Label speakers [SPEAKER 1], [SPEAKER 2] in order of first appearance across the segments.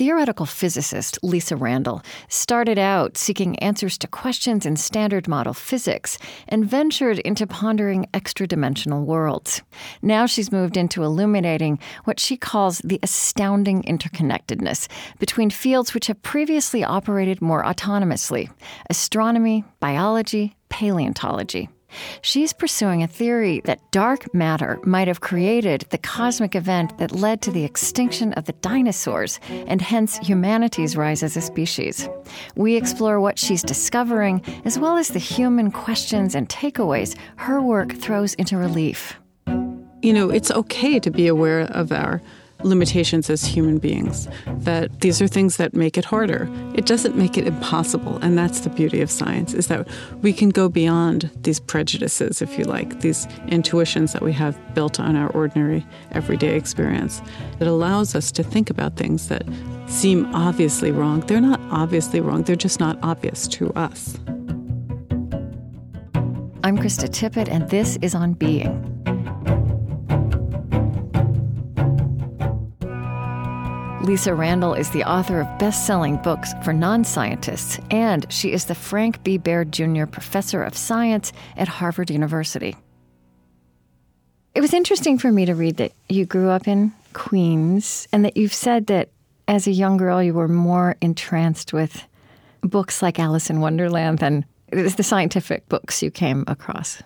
[SPEAKER 1] theoretical physicist Lisa Randall started out seeking answers to questions in standard model physics and ventured into pondering extra-dimensional worlds. Now she's moved into illuminating what she calls the astounding interconnectedness between fields which have previously operated more autonomously: astronomy, biology, paleontology. She's pursuing a theory that dark matter might have created the cosmic event that led to the extinction of the dinosaurs and hence humanity's rise as a species. We explore what she's discovering, as well as the human questions and takeaways her work throws into relief.
[SPEAKER 2] You know, it's okay to be aware of our limitations as human beings, that these are things that make it harder. It doesn't make it impossible, and that's the beauty of science, is that we can go beyond these prejudices, if you like, these intuitions that we have built on our ordinary, everyday experience. It allows us to think about things that seem obviously wrong. They're not obviously wrong, they're just not obvious to us.
[SPEAKER 1] I'm Krista Tippett, and this is On Being. Lisa Randall is the author of best-selling books for non-scientists, and she is the Frank B. Baird Jr. Professor of Science at Harvard University. It was interesting for me to read that you grew up in Queens, and that you've said that as a young girl you were more entranced with books like Alice in Wonderland than the scientific books you came across.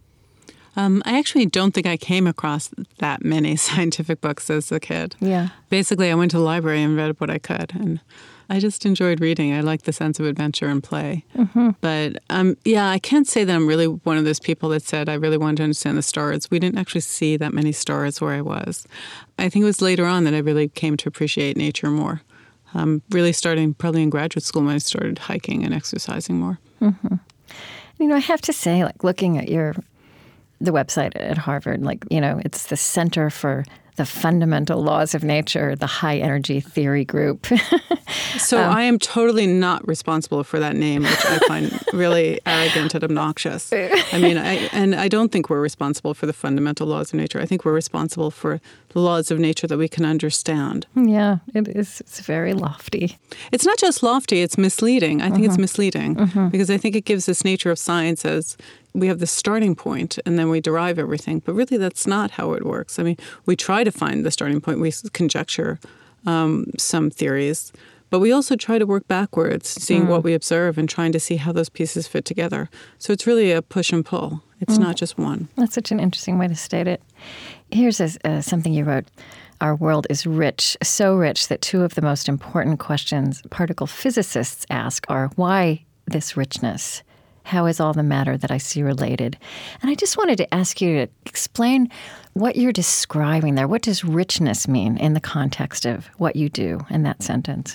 [SPEAKER 2] I actually don't think I came across that many scientific books as a kid.
[SPEAKER 1] Yeah.
[SPEAKER 2] Basically, I went to the library and read what I could, and I just enjoyed reading. I liked the sense of adventure and play. Mm-hmm. But, I can't say that I'm really one of those people that said I really wanted to understand the stars. We didn't actually see that many stars where I was. I think it was later on that I really came to appreciate nature more. Really starting probably in graduate school when I started hiking and exercising more.
[SPEAKER 1] Mm-hmm. You know, I have to say, like, looking at the website at Harvard, it's the Center for the Fundamental Laws of Nature, the High Energy Theory Group.
[SPEAKER 2] So I am totally not responsible for that name, which I find really arrogant and obnoxious. I mean, I don't think we're responsible for the fundamental laws of nature. I think we're responsible for the laws of nature that we can understand.
[SPEAKER 1] Yeah, it is. It's very lofty.
[SPEAKER 2] It's not just lofty, it's misleading. I think it's misleading because I think it gives this nature of science as we have the starting point and then we derive everything. But really, that's not how it works. I mean, we try to find the starting point. We conjecture some theories, but we also try to work backwards, seeing what we observe and trying to see how those pieces fit together. So it's really a push and pull. It's not just one.
[SPEAKER 1] That's such an interesting way to state it. Here's something you wrote. Our world is rich, so rich that two of the most important questions particle physicists ask are, why this richness? How is all the matter that I see related? And I just wanted to ask you to explain what you're describing there. What does richness mean in the context of what you do in that sentence?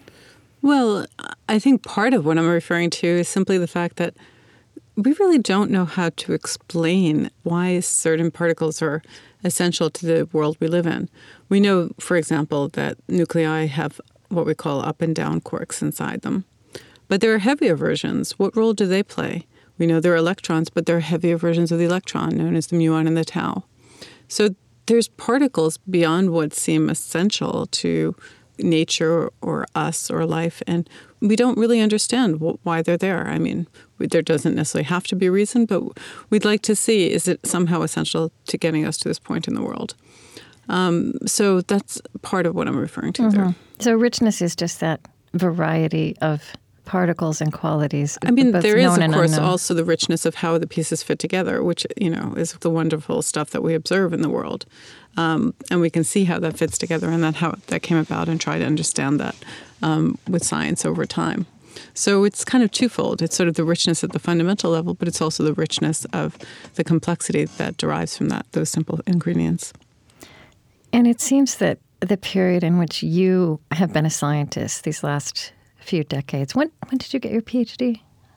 [SPEAKER 2] Well, I think part of what I'm referring to is simply the fact that we really don't know how to explain why certain particles are essential to the world we live in. We know, for example, that nuclei have what we call up and down quarks inside them. But there are heavier versions. What role do they play? We know there are electrons, but there are heavier versions of the electron, known as the muon and the tau. So there's particles beyond what seem essential to nature or us or life, and we don't really understand why they're there. I mean, there doesn't necessarily have to be a reason, but we'd like to see, is it somehow essential to getting us to this point in the world? So that's part of what I'm referring to there.
[SPEAKER 1] So richness is just that variety of particles and qualities.
[SPEAKER 2] I mean, there is, of course, also the richness of how the pieces fit together, which, is the wonderful stuff that we observe in the world. And we can see how that fits together and how that came about and try to understand that with science over time. So it's kind of twofold. It's sort of the richness at the fundamental level, but it's also the richness of the complexity that derives from those simple ingredients.
[SPEAKER 1] And it seems that the period in which you have been a scientist, these last few decades. When did you get your PhD?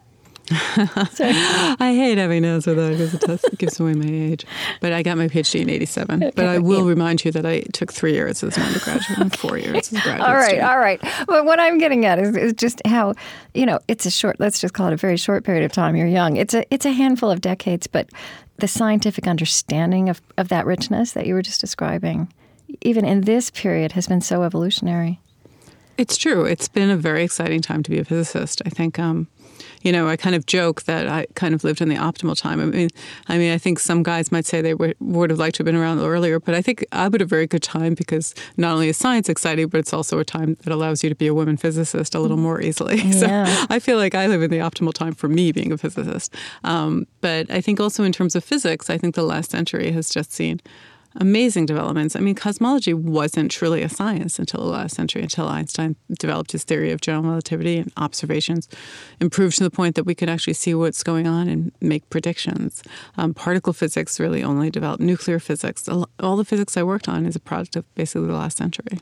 [SPEAKER 2] I hate having to answer that because it gives away my age. But I got my PhD in 1987. Okay. But I will remind you that I took 3 years as an undergraduate and 4 years as a graduate student.
[SPEAKER 1] All right. But what I'm getting at is just how, it's a short, let's just call it a very short period of time. You're young. It's a handful of decades, but the scientific understanding of that richness that you were just describing, even in this period, has been so evolutionary.
[SPEAKER 2] It's true. It's been a very exciting time to be a physicist. I think, I kind of joke that I kind of lived in the optimal time. I think some guys might say they would have liked to have been around earlier, but I think I would have a very good time because not only is science exciting, but it's also a time that allows you to be a woman physicist a little more easily.
[SPEAKER 1] Yeah.
[SPEAKER 2] So I feel like I live in the optimal time for me being a physicist. But I think also in terms of physics, I think the last century has just seen amazing developments. I mean, cosmology wasn't truly a science until the last century, until Einstein developed his theory of general relativity and observations improved to the point that we could actually see what's going on and make predictions. Particle physics really only developed. Nuclear physics, all the physics I worked on is a product of basically the last century.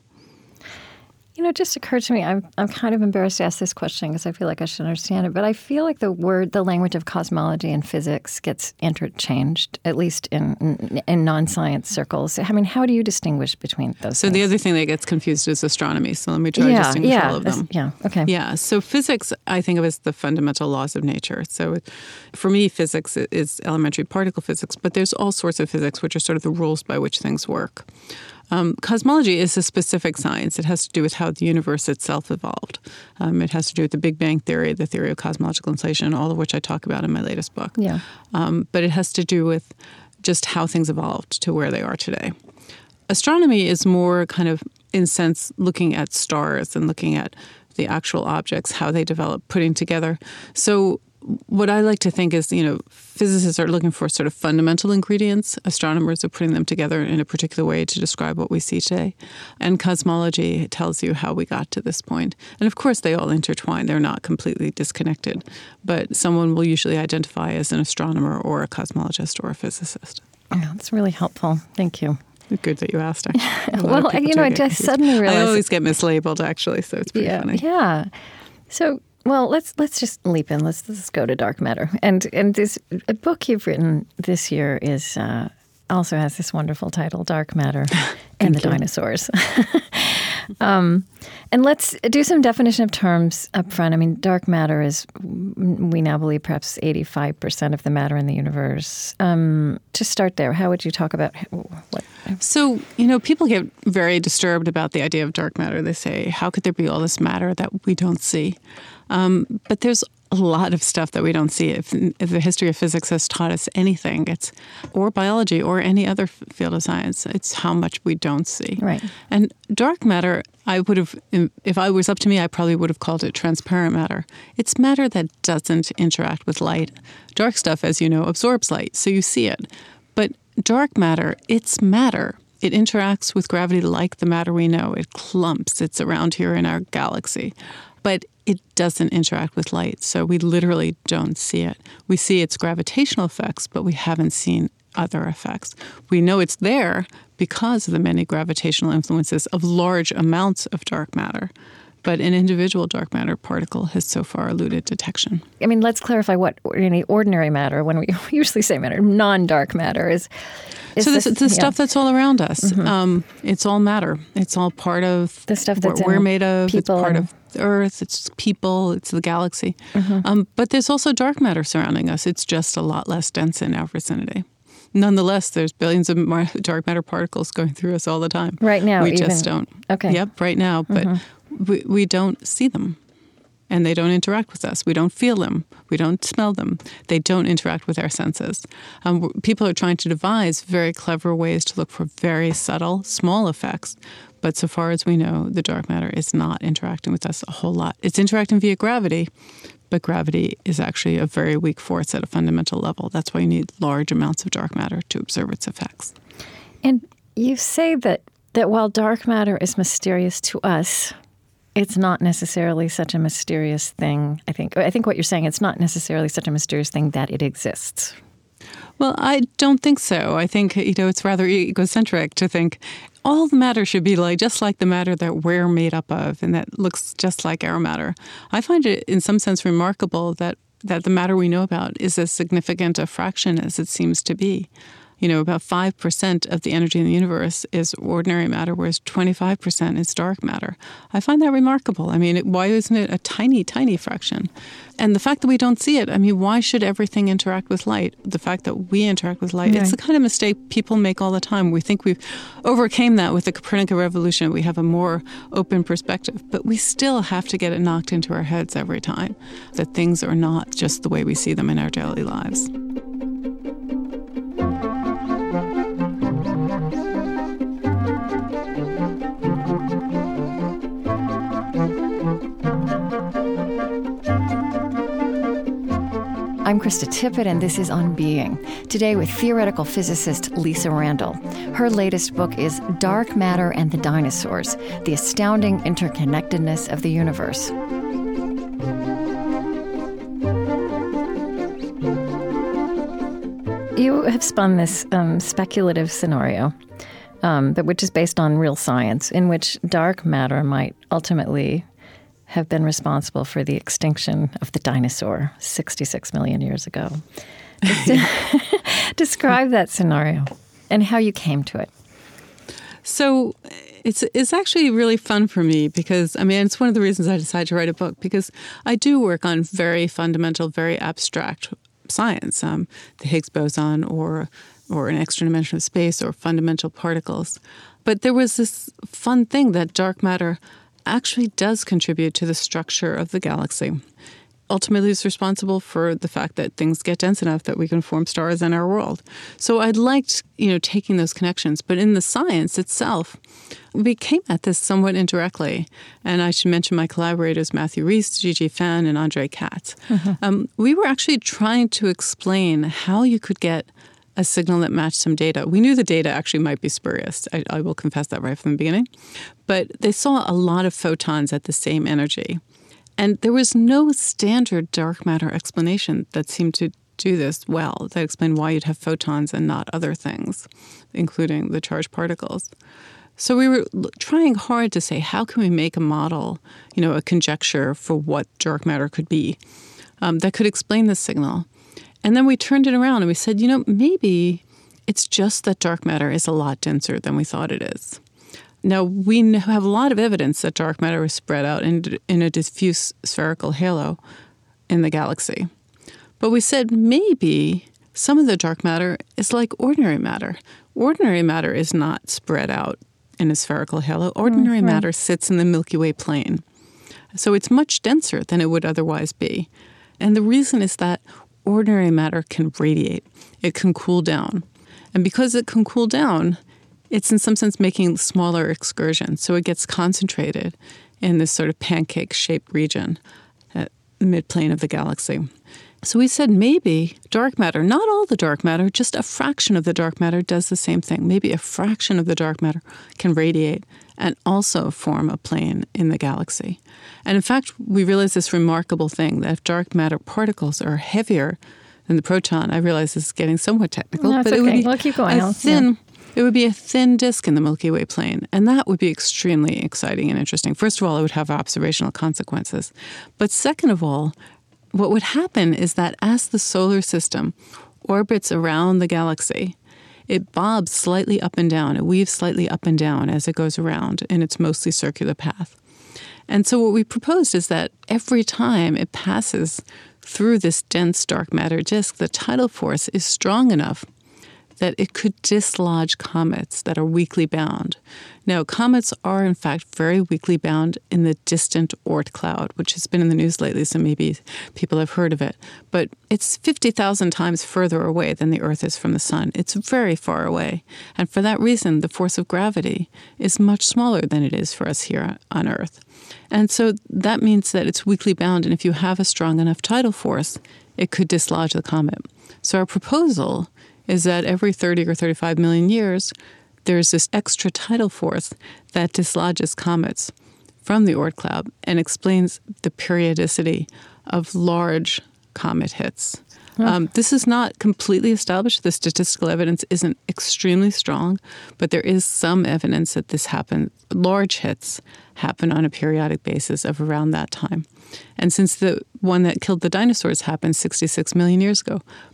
[SPEAKER 1] It just occurred to me, I'm kind of embarrassed to ask this question because I feel like I should understand it, but I feel like the language of cosmology and physics gets interchanged, at least in non-science circles. I mean, how do you distinguish between those
[SPEAKER 2] So
[SPEAKER 1] things?
[SPEAKER 2] the other thing that gets confused is astronomy. So let me try to distinguish all of them.
[SPEAKER 1] Okay.
[SPEAKER 2] Yeah, so physics I think of as the fundamental laws of nature. So for me, physics is elementary particle physics, but there's all sorts of physics which are sort of the rules by which things work. Cosmology is a specific science. It has to do with how the universe itself evolved. It has to do with the Big Bang theory, the theory of cosmological inflation, all of which I talk about in my latest book.
[SPEAKER 1] Yeah.
[SPEAKER 2] But it has to do with just how things evolved to where they are today. Astronomy is more kind of, in a sense, looking at stars and looking at the actual objects, how they develop, putting together. So what I like to think is, physicists are looking for sort of fundamental ingredients. Astronomers are putting them together in a particular way to describe what we see today. And cosmology tells you how we got to this point. And of course, they all intertwine. They're not completely disconnected. But someone will usually identify as an astronomer or a cosmologist or a physicist.
[SPEAKER 1] Yeah, that's really helpful. Thank you.
[SPEAKER 2] Good that you asked.
[SPEAKER 1] Well, I just suddenly realized.
[SPEAKER 2] I always get mislabeled, actually, so it's pretty funny.
[SPEAKER 1] Yeah. So, well, let's just leap in. Let's go to dark matter. And this a book you've written this year is also has this wonderful title, Dark Matter and the Dinosaurs. And let's do some definition of terms up front. I mean, dark matter is, we now believe, perhaps 85% of the matter in the universe. To start there, how would you talk about what?
[SPEAKER 2] So, people get very disturbed about the idea of dark matter. They say, how could there be all this matter that we don't see? But there's a lot of stuff that we don't see. If the history of physics has taught us anything, or biology or any other field of science, it's how much we don't see.
[SPEAKER 1] Right.
[SPEAKER 2] And dark matter, I would have, if I was up to me, I probably would have called it transparent matter. It's matter that doesn't interact with light. Dark stuff, as you know, absorbs light, so you see it. But dark matter, it's matter. It interacts with gravity like the matter we know. It clumps. It's around here in our galaxy. But it doesn't interact with light, so we literally don't see it. We see its gravitational effects, but we haven't seen other effects. We know it's there because of the many gravitational influences of large amounts of dark matter. But an individual dark matter particle has so far eluded detection.
[SPEAKER 1] I mean, let's clarify what any ordinary matter, when we usually say matter, non-dark matter is
[SPEAKER 2] so the stuff that's all around us. Mm-hmm. It's all matter. It's all part of
[SPEAKER 1] the stuff that's
[SPEAKER 2] what we're made of. It's part
[SPEAKER 1] and
[SPEAKER 2] of the Earth. It's people. It's the galaxy.
[SPEAKER 1] Mm-hmm.
[SPEAKER 2] But there's also dark matter surrounding us. It's just a lot less dense in our vicinity. Nonetheless, there's billions of dark matter particles going through us all the time.
[SPEAKER 1] Right now,
[SPEAKER 2] we just don't.
[SPEAKER 1] Okay.
[SPEAKER 2] Yep, right now. But we don't see them. And they don't interact with us. We don't feel them. We don't smell them. They don't interact with our senses. People are trying to devise very clever ways to look for very subtle, small effects. But so far as we know, the dark matter is not interacting with us a whole lot. It's interacting via gravity, but gravity is actually a very weak force at a fundamental level. That's why you need large amounts of dark matter to observe its effects.
[SPEAKER 1] And you say that while dark matter is mysterious to us, it's not necessarily such a mysterious thing, I think. I think what you're saying, it's not necessarily such a mysterious thing that it exists.
[SPEAKER 2] Well, I don't think so. I think, it's rather egocentric to think all the matter should be just like the matter that we're made up of and that looks just like our matter. I find it in some sense remarkable that the matter we know about is as significant a fraction as it seems to be. About 5% of the energy in the universe is ordinary matter, whereas 25% is dark matter. I find that remarkable. Why isn't it a tiny, tiny fraction? And the fact that we don't see it, why should everything interact with light? The fact that we interact with light, It's the kind of mistake people make all the time. We think we've overcame that with the Copernican revolution. We have a more open perspective, but we still have to get it knocked into our heads every time that things are not just the way we see them in our daily lives.
[SPEAKER 1] I'm Krista Tippett, and this is On Being. Today with theoretical physicist Lisa Randall. Her latest book is Dark Matter and the Dinosaurs, The Astounding Interconnectedness of the Universe. You have spun this speculative scenario, which is based on real science, in which dark matter might ultimately have been responsible for the extinction of the dinosaur 66 million years ago. Describe that scenario and how you came to it.
[SPEAKER 2] So it's actually really fun for me because, it's one of the reasons I decided to write a book, because I do work on very fundamental, very abstract science, the Higgs boson or an extra dimension of space or fundamental particles. But there was this fun thing that dark matter actually does contribute to the structure of the galaxy. Ultimately, it's responsible for the fact that things get dense enough that we can form stars in our world. So I liked, taking those connections. But in the science itself, we came at this somewhat indirectly. And I should mention my collaborators, Matthew Rees, Gigi Fan, and Andre Katz. Mm-hmm. We were actually trying to explain how you could get a signal that matched some data. We knew the data actually might be spurious. I will confess that right from the beginning. But they saw a lot of photons at the same energy. And there was no standard dark matter explanation that seemed to do this well, that explained why you'd have photons and not other things, including the charged particles. So we were trying hard to say, how can we make a model, a conjecture for what dark matter could be that could explain this signal? And then we turned it around and we said, maybe it's just that dark matter is a lot denser than we thought it is. Now, we have a lot of evidence that dark matter is spread out in a diffuse spherical halo in the galaxy. But we said maybe some of the dark matter is like ordinary matter. Ordinary matter is not spread out in a spherical halo. Ordinary matter sits in the Milky Way plane. So it's much denser than it would otherwise be. And the reason is that ordinary matter can radiate. It can cool down. And because it can cool down, it's in some sense making smaller excursions. So it gets concentrated in this sort of pancake-shaped region at the midplane of the galaxy. So we said maybe dark matter, not all the dark matter, just a fraction of the dark matter does the same thing. Maybe a fraction of the dark matter can radiate and also form a plane in the galaxy. And in fact, we realized this remarkable thing, that if dark matter particles are heavier than the proton, I realize this is getting somewhat technical,
[SPEAKER 1] no,
[SPEAKER 2] but
[SPEAKER 1] okay.
[SPEAKER 2] it would be
[SPEAKER 1] we'll keep going.
[SPEAKER 2] It would be a thin disk in the Milky Way plane, and that would be extremely exciting and interesting. First of all, it would have observational consequences. But second of all, what would happen is that as the solar system orbits around the galaxy, it bobs slightly up and down. It weaves slightly up and down as it goes around in its mostly circular path. And so what we proposed is that every time it passes through this dense dark matter disk, the tidal force is strong enough that it could dislodge comets that are weakly bound. Now, comets are, in fact, very weakly bound in the distant Oort cloud, which has been in the news lately, so maybe people have heard of it. But it's 50,000 times further away than the Earth is from the sun. It's very far away. And for that reason, the force of gravity is much smaller than it is for us here on Earth. And so that means that it's weakly bound, and if you have a strong enough tidal force, it could dislodge the comet. So our proposal is that every 30 or 35 million years, there's this extra tidal force that dislodges comets from the Oort cloud and explains the periodicity of large comet hits. This is not completely established. The statistical evidence isn't extremely strong, but there is some evidence that this happens. Large hits happen on a periodic basis of around that time. And since the one that killed the dinosaurs happened 66 million years ago,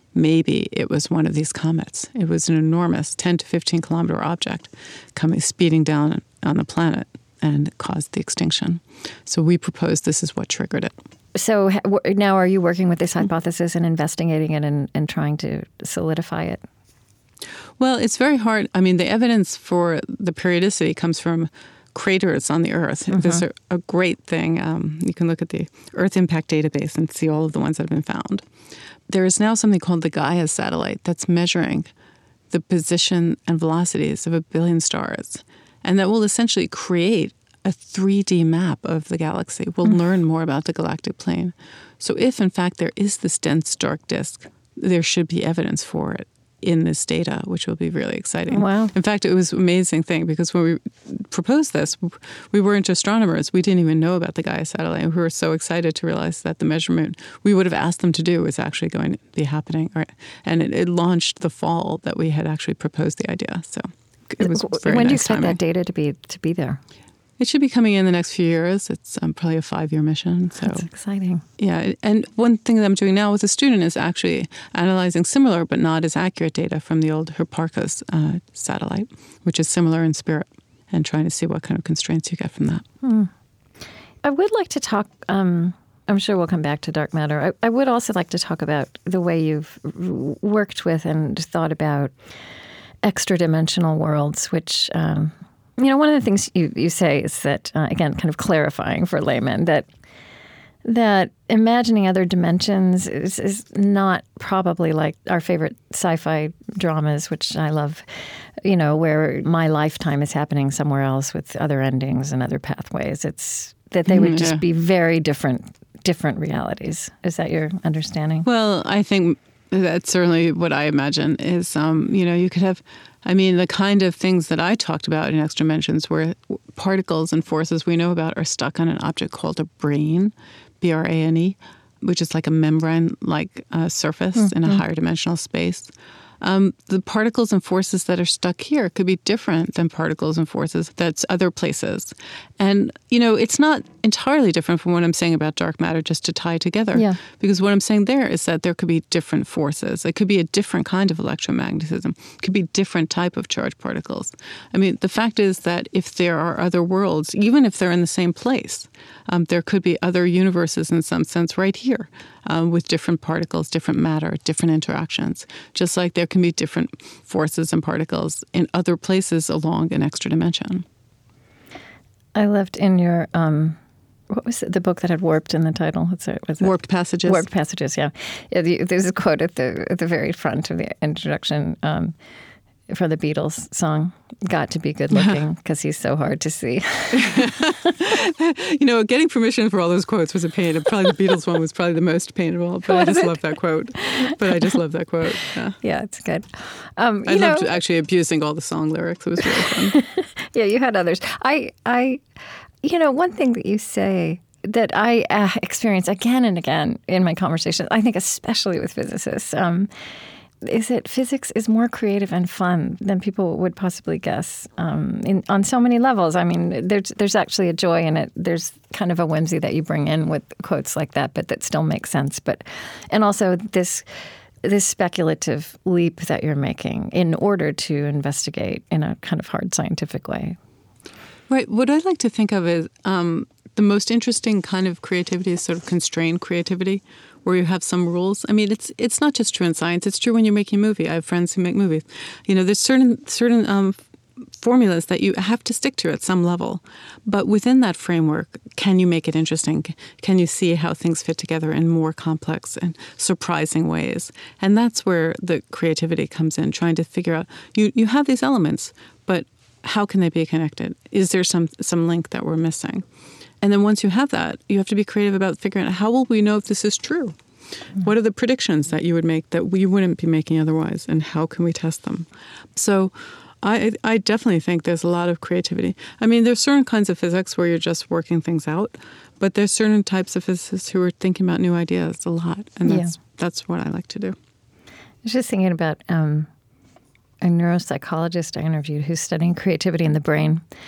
[SPEAKER 2] maybe it was one of these comets. It was an enormous 10 to 15 kilometer object coming speeding down on the planet and caused the extinction. So we proposed this is what triggered it.
[SPEAKER 1] So now are you working with this hypothesis and investigating it and trying to solidify it?
[SPEAKER 2] Well, it's very hard. I mean, the evidence for the periodicity comes from craters on the Earth. Mm-hmm. There's a great thing. You can look at the Earth Impact Database and see all of the ones that have been found. There is now something called the Gaia satellite that's measuring the position and velocities of 1 billion stars. And that will essentially create a 3D map of the galaxy. We'll learn more about the galactic plane. So if, in fact, there is this dense dark disk, there should be evidence for it in this data, which will be really exciting.
[SPEAKER 1] Wow.
[SPEAKER 2] In fact, it was an amazing thing because when we proposed this, we weren't astronomers. We didn't even know about the Gaia satellite. We were so excited to realize that the measurement we would have asked them to do is actually going to be happening. And it launched the fall that we had actually proposed the idea. So it was very
[SPEAKER 1] When do you
[SPEAKER 2] nice
[SPEAKER 1] expect
[SPEAKER 2] timing.
[SPEAKER 1] that data to be there?
[SPEAKER 2] It should be coming in the next few years. It's probably a 5-year mission. So
[SPEAKER 1] That's exciting.
[SPEAKER 2] yeah, and one thing that I'm doing now with a student is actually analyzing similar but not as accurate data from the old Hipparcos satellite, which is similar in spirit, and trying to see what kind of constraints you get from that.
[SPEAKER 1] I would like to talk, I'm sure we'll come back to dark matter. I would also like to talk about the way you've worked with and thought about extra-dimensional worlds, which... one of the things you say is that, again, kind of clarifying for laymen, that imagining other dimensions is not probably like our favorite sci-fi dramas, which I love, where my lifetime is happening somewhere else with other endings and other pathways. It's that they would just be very different realities. Is that your understanding?
[SPEAKER 2] Well, I think that's certainly what I imagine is, you could have... the kind of things that I talked about in Extra Dimensions where particles and forces we know about are stuck on an object called a brane, B-R-A-N-E, which is like a membrane-like surface in a higher dimensional space. The particles and forces that are stuck here could be different than particles and forces that's other places. And, it's not entirely different from what I'm saying about dark matter, just to tie together.
[SPEAKER 1] Yeah.
[SPEAKER 2] Because what I'm saying there is that there could be different forces. It could be a different kind of electromagnetism. It could be different type of charged particles. The fact is that if there are other worlds, even if they're in the same place, there could be other universes in some sense right here with different particles, different matter, different interactions, just like there can be different forces and particles in other places along an extra dimension.
[SPEAKER 1] I loved in your, what was it, the book that had warped in the title? Was it?
[SPEAKER 2] Warped Passages.
[SPEAKER 1] Warped Passages, yeah. There's a quote at the very front of the introduction for the Beatles song, "Got to be good looking because he's so hard to see."
[SPEAKER 2] Getting permission for all those quotes was a pain. Probably the Beatles one was probably the most painful, but I just love that quote. Yeah,
[SPEAKER 1] it's good.
[SPEAKER 2] I loved actually abusing all the song lyrics. It was really fun.
[SPEAKER 1] Yeah, you had others. One thing that you say that I experience again and again in my conversations, I think especially with physicists, is that physics is more creative and fun than people would possibly guess on so many levels. There's actually a joy in it. There's kind of a whimsy that you bring in with quotes like that, but that still makes sense. And also this speculative leap that you're making in order to investigate in a kind of hard scientific way.
[SPEAKER 2] Right. What I like to think of is the most interesting kind of creativity is sort of constrained creativity, where you have some rules. It's not just true in science. It's true when you're making a movie. I have friends who make movies. There's certain formulas that you have to stick to at some level. But within that framework, can you make it interesting? Can you see how things fit together in more complex and surprising ways? And that's where the creativity comes in, trying to figure out, you have these elements, but how can they be connected? Is there some link that we're missing? And then once you have that, you have to be creative about figuring out how will we know if this is true? What are the predictions that you would make that we wouldn't be making otherwise? And how can we test them? So I definitely think there's a lot of creativity. There's certain kinds of physics where you're just working things out, but there's certain types of physicists who are thinking about new ideas a lot. And that's what I like to do.
[SPEAKER 1] I was just thinking about a neuropsychologist I interviewed who's studying creativity in the brain.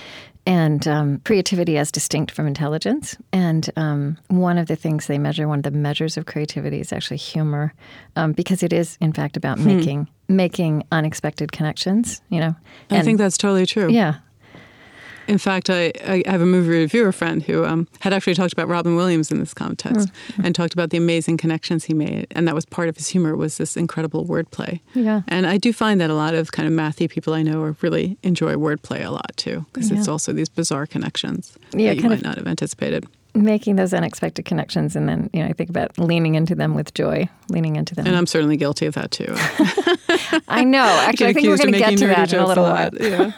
[SPEAKER 1] and creativity as distinct from intelligence. And one of the things they measure, one of the measures of creativity is actually humor, because it is, in fact, about making unexpected connections,
[SPEAKER 2] I think that's totally true.
[SPEAKER 1] Yeah.
[SPEAKER 2] In fact, I have a movie reviewer friend who had actually talked about Robin Williams in this context and talked about the amazing connections he made. And that was part of his humor, was this incredible wordplay.
[SPEAKER 1] Yeah.
[SPEAKER 2] And I do find that a lot of kind of mathy people I know really enjoy wordplay a lot, too, because it's also these bizarre connections that you might not have anticipated.
[SPEAKER 1] Making those unexpected connections, and then, I think about leaning into them with joy, leaning into them.
[SPEAKER 2] And I'm certainly guilty of that, too.
[SPEAKER 1] I know. Actually, I think we're going to get to that in a little while.
[SPEAKER 2] Yeah.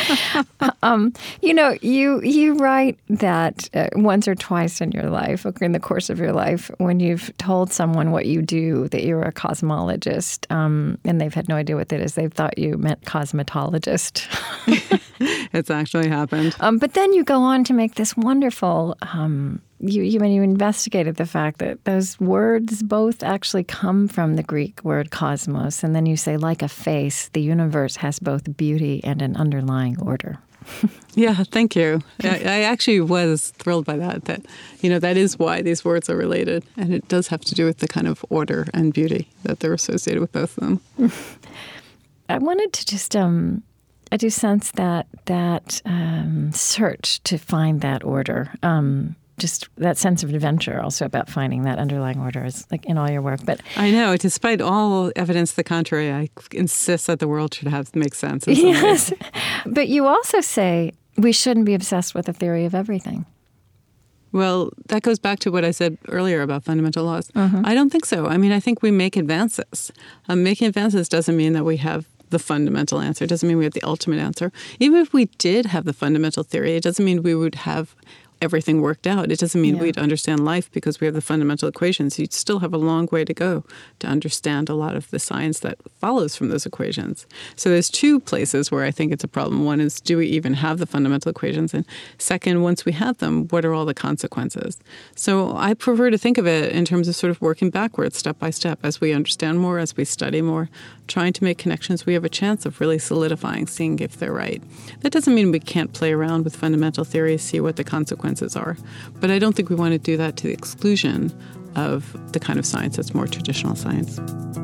[SPEAKER 1] You write that once or twice in your life, in the course of your life, when you've told someone what you do, that you're a cosmologist, and they've had no idea what that is. They've thought you meant cosmetologist.
[SPEAKER 2] It's actually happened.
[SPEAKER 1] But then you go on to make this wonderful... You investigated the fact that those words both actually come from the Greek word cosmos, and then you say, like a face, the universe has both beauty and an underlying order.
[SPEAKER 2] Yeah, thank you. I actually was thrilled by that that is why these words are related, and it does have to do with the kind of order and beauty that they're associated with both of them.
[SPEAKER 1] I wanted to just... I do sense that search to find that order, just that sense of adventure, also about finding that underlying order, is like in all your work. But
[SPEAKER 2] I know, despite all evidence to the contrary, I insist that the world should make sense.
[SPEAKER 1] Yes, but you also say we shouldn't be obsessed with a theory of everything.
[SPEAKER 2] Well, that goes back to what I said earlier about fundamental laws. I don't think so. I mean, I think we make advances. Making advances doesn't mean that we have the fundamental answer. It doesn't mean we have the ultimate answer. Even if we did have the fundamental theory, it doesn't mean we would have everything worked out. It doesn't mean we'd understand life because we have the fundamental equations. You'd still have a long way to go to understand a lot of the science that follows from those equations. So there's two places where I think it's a problem. One is, do we even have the fundamental equations? And second, once we have them, what are all the consequences? So I prefer to think of it in terms of sort of working backwards, step by step, as we understand more, as we study more, trying to make connections we have a chance of really solidifying, seeing if they're right. That doesn't mean we can't play around with fundamental theories, see what the consequences are. But I don't think we want to do that to the exclusion of the kind of science that's more traditional science.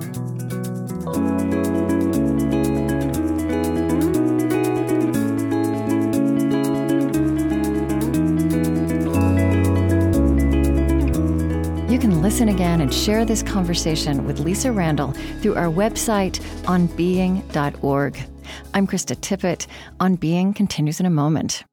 [SPEAKER 1] You can listen again and share this conversation with Lisa Randall through our website, onbeing.org. I'm Krista Tippett. On Being continues in a moment.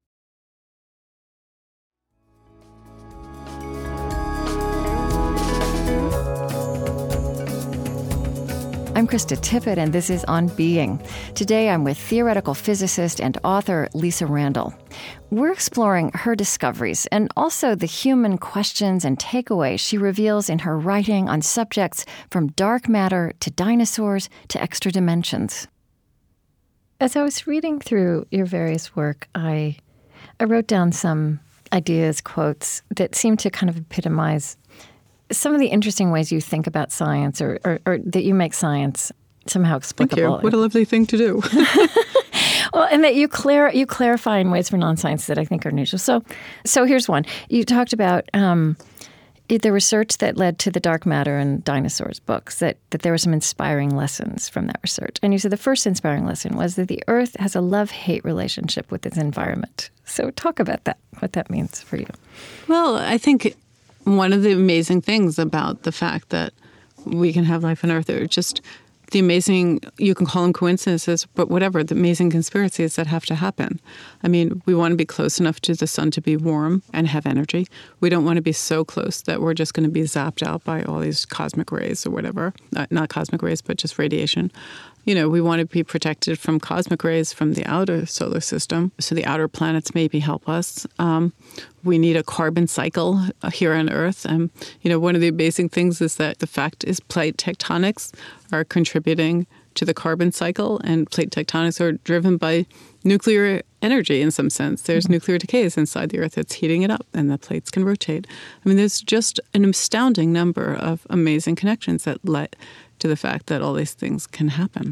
[SPEAKER 1] I'm Krista Tippett, and this is On Being. Today, I'm with theoretical physicist and author Lisa Randall. We're exploring her discoveries and also the human questions and takeaways she reveals in her writing on subjects from dark matter to dinosaurs to extra dimensions. As I was reading through your various work, I wrote down some ideas, quotes, that seem to kind of epitomize some of the interesting ways you think about science or that you make science somehow explicable.
[SPEAKER 2] Thank you. What a lovely thing to do.
[SPEAKER 1] Well, and that you clarify in ways for non-science that I think are unusual. So here's one. You talked about the research that led to the Dark Matter and Dinosaurs books, that there were some inspiring lessons from that research. And you said the first inspiring lesson was that the Earth has a love-hate relationship with its environment. So talk about that, what that means for you.
[SPEAKER 2] Well, I think one of the amazing things about the fact that we can have life on Earth are just the amazing, you can call them coincidences, but whatever, the amazing conspiracies that have to happen. I mean, we want to be close enough to the sun to be warm and have energy. We don't want to be so close that we're just going to be zapped out by all these cosmic rays or whatever. Not cosmic rays, but just radiation. You know, we want to be protected from cosmic rays from the outer solar system, so the outer planets maybe help us. We need a carbon cycle here on Earth. One of the amazing things is that the fact is plate tectonics are contributing to the carbon cycle, and plate tectonics are driven by nuclear energy in some sense. There's nuclear decays inside the Earth that's heating it up, and the plates can rotate. I mean, there's just an astounding number of amazing connections that led to the fact that all these things can happen.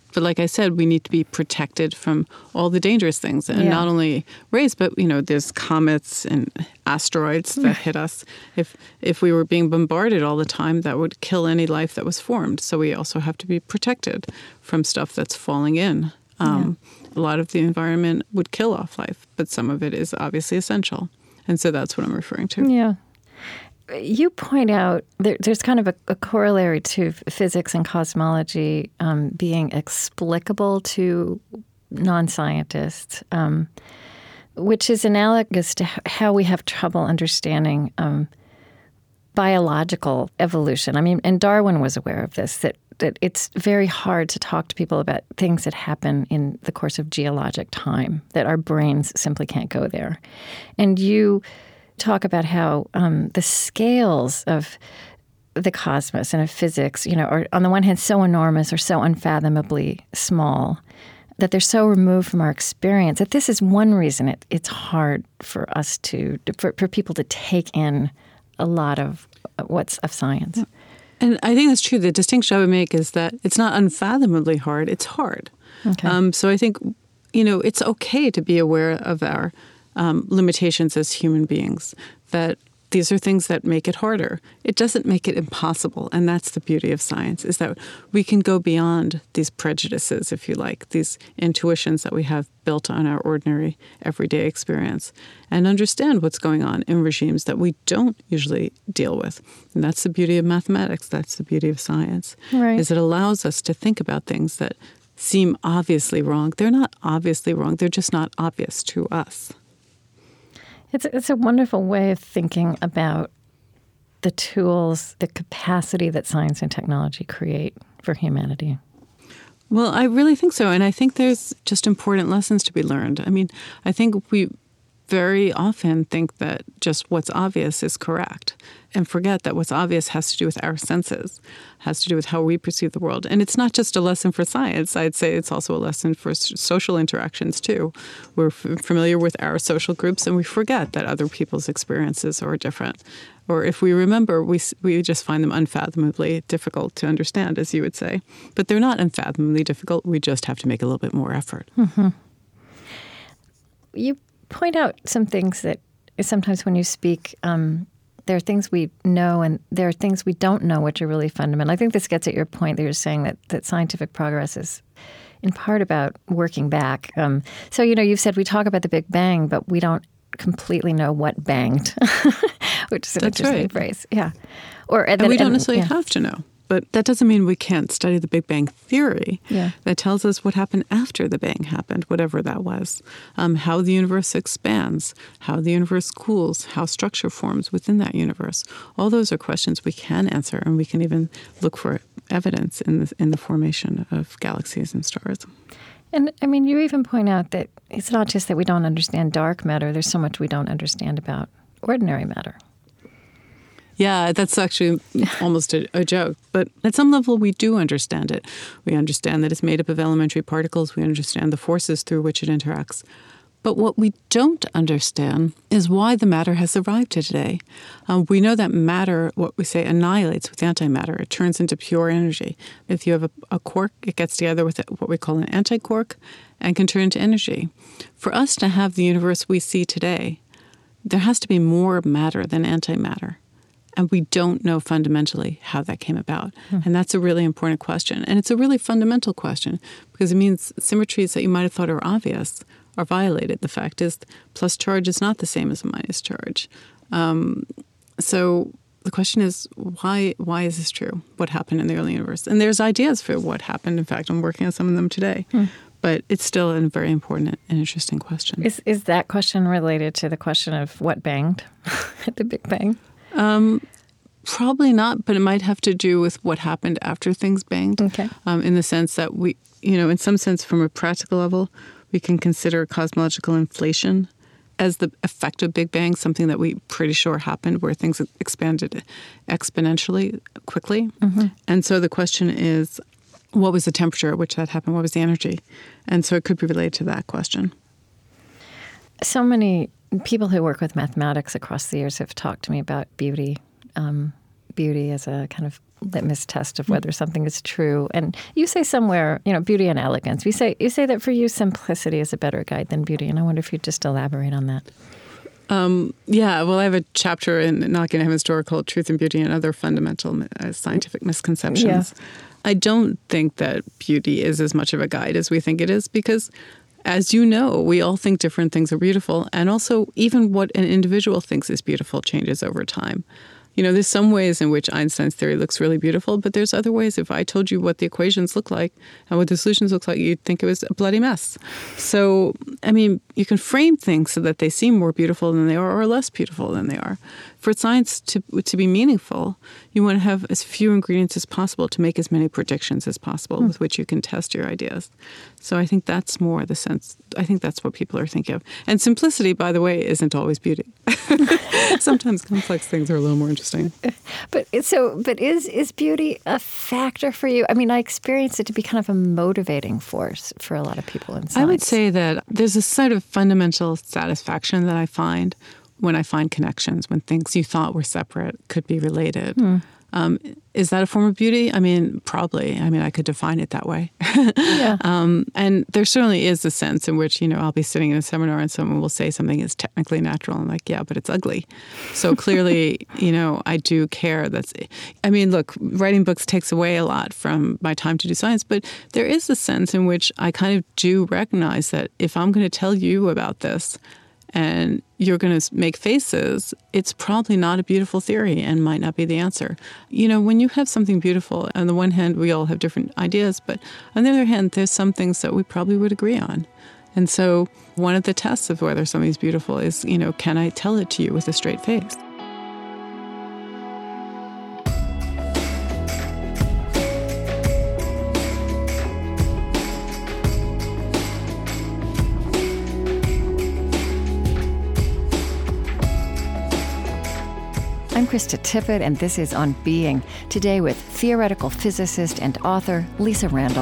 [SPEAKER 2] But like I said, we need to be protected from all the dangerous things. And not only rays, but, there's comets and asteroids that hit us. If we were being bombarded all the time, that would kill any life that was formed. So we also have to be protected from stuff that's falling in. A lot of the environment would kill off life, but some of it is obviously essential. And so that's what I'm referring to.
[SPEAKER 1] Yeah. You point out there's kind of a corollary to physics and cosmology being explicable to non-scientists, which is analogous to how we have trouble understanding biological evolution. I mean, and Darwin was aware of this, that it's very hard to talk to people about things that happen in the course of geologic time, that our brains simply can't go there. And you talk about how the scales of the cosmos and of physics, are on the one hand so enormous or so unfathomably small that they're so removed from our experience that this is one reason it's hard for us for people to take in a lot of what's of science.
[SPEAKER 2] And I think that's true. The distinction I would make is that it's not unfathomably hard, it's hard.
[SPEAKER 1] Okay.
[SPEAKER 2] So I think, it's okay to be aware of our limitations as human beings, that these are things that make it harder. It doesn't make it impossible, and that's the beauty of science, is that we can go beyond these prejudices, if you like, these intuitions that we have built on our ordinary everyday experience, and understand what's going on in regimes that we don't usually deal with. And that's the beauty of mathematics, that's the beauty of science, is it allows us to think about things that seem obviously wrong. They're not obviously wrong, they're just not obvious to us.
[SPEAKER 1] It's a wonderful way of thinking about the tools, the capacity that science and technology create for humanity.
[SPEAKER 2] Well, I really think so. And I think there's just important lessons to be learned. I mean, I think we very often think that just what's obvious is correct and forget that what's obvious has to do with our senses, has to do with how we perceive the world. And it's not just a lesson for science. I'd say it's also a lesson for social interactions, too. We're familiar with our social groups, and we forget that other people's experiences are different. Or if we remember, we just find them unfathomably difficult to understand, as you would say. But they're not unfathomably difficult. We just have to make a little bit more effort.
[SPEAKER 1] Mm-hmm. You point out some things that sometimes when you speak, there are things we know and there are things we don't know which are really fundamental. I think this gets at your point that you're saying that scientific progress is in part about working back. So, you've said we talk about the Big Bang, but we don't completely know what banged, which is an interesting phrase. Yeah.
[SPEAKER 2] And we don't necessarily have to know. But that doesn't mean we can't study the Big Bang Theory.
[SPEAKER 1] Yeah.
[SPEAKER 2] That tells us what happened after the bang happened, whatever that was, how the universe expands, how the universe cools, how structure forms within that universe. All those are questions we can answer, and we can even look for evidence in the formation of galaxies and stars.
[SPEAKER 1] And, I mean, you even point out that it's not just that we don't understand dark matter. There's so much we don't understand about ordinary matter.
[SPEAKER 2] Yeah, that's actually almost a joke. But at some level, we do understand it. We understand that it's made up of elementary particles. We understand the forces through which it interacts. But what we don't understand is why the matter has survived to today. We know that matter, what we say, annihilates with antimatter. It turns into pure energy. If you have a quark, it gets together with what we call an antiquark and can turn into energy. For us to have the universe we see today, there has to be more matter than antimatter. And we don't know fundamentally how that came about. And that's a really important question. And it's a really fundamental question because it means symmetries that you might have thought are obvious are violated. The fact is plus charge is not the same as a minus charge. So the question is, why is this true? What happened in the early universe? And there's ideas for what happened. In fact, I'm working on some of them today. But it's still a very important and interesting question.
[SPEAKER 1] Is that question related to the question of what banged at the Big Bang?
[SPEAKER 2] Probably not, but it might have to do with what happened after things banged.
[SPEAKER 1] Okay.
[SPEAKER 2] In the sense that we, in some sense, from a practical level, we can consider cosmological inflation as the effect of Big Bang, something that we pretty sure happened where things expanded exponentially quickly. And so the question is, what was the temperature at which that happened? What was the energy? And so it could be related to that question.
[SPEAKER 1] So many people who work with mathematics across the years have talked to me about beauty, beauty as a kind of litmus test of whether something is true. And you say somewhere, beauty and elegance. You say that for you, simplicity is a better guide than beauty. And I wonder if you'd just elaborate on that.
[SPEAKER 2] I have a chapter in Knocking at Heaven's Door called Truth and Beauty and Other Fundamental Scientific Misconceptions. Yeah. I don't think that beauty is as much of a guide as we think it is because, as you know, we all think different things are beautiful. And also, even what an individual thinks is beautiful changes over time. There's some ways in which Einstein's theory looks really beautiful, but there's other ways. If I told you what the equations look like and what the solutions look like, you'd think it was a bloody mess. So, you can frame things so that they seem more beautiful than they are or less beautiful than they are. For science to be meaningful, you want to have as few ingredients as possible to make as many predictions as possible with which you can test your ideas. So I think that's more the sense. I think that's what people are thinking of. And simplicity, by the way, isn't always beauty. Sometimes complex things are a little more interesting.
[SPEAKER 1] But is beauty a factor for you? I experience it to be kind of a motivating force for a lot of people in science.
[SPEAKER 2] I would say that there's a sort of fundamental satisfaction that I find when I find connections, when things you thought were separate could be related. Is that a form of beauty? Probably. I could define it that way. Yeah. And there certainly is a sense in which, I'll be sitting in a seminar and someone will say something is technically natural. I'm like, yeah, but it's ugly. So clearly, I do care. Look, writing books takes away a lot from my time to do science, but there is a sense in which I kind of do recognize that if I'm going to tell you about this, and you're going to make faces, it's probably not a beautiful theory and might not be the answer. When you have something beautiful, on the one hand, we all have different ideas, but on the other hand, there's some things that we probably would agree on. And so one of the tests of whether something's beautiful is, can I tell it to you with a straight face?
[SPEAKER 1] I'm Krista Tippett, and this is On Being, today with theoretical physicist and author Lisa Randall.